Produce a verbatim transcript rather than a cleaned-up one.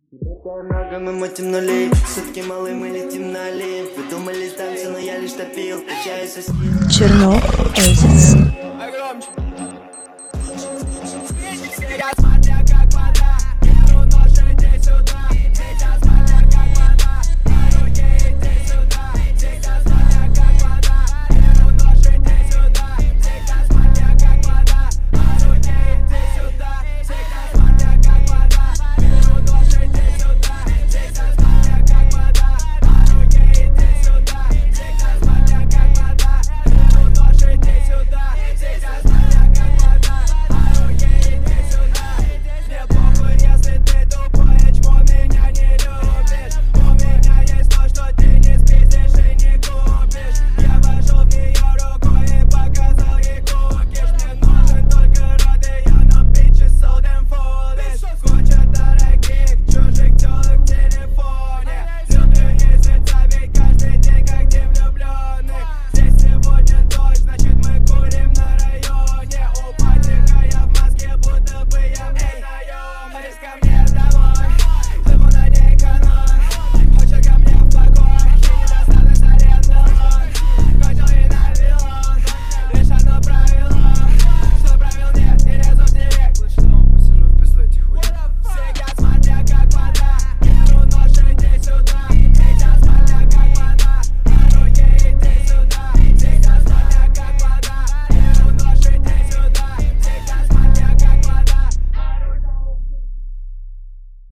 Много мы мотим нулей, сутки малые мы летим на олень. Вы думали танцы, но я лишь топил, качаюсь со стилем. Чернов Эйзенс.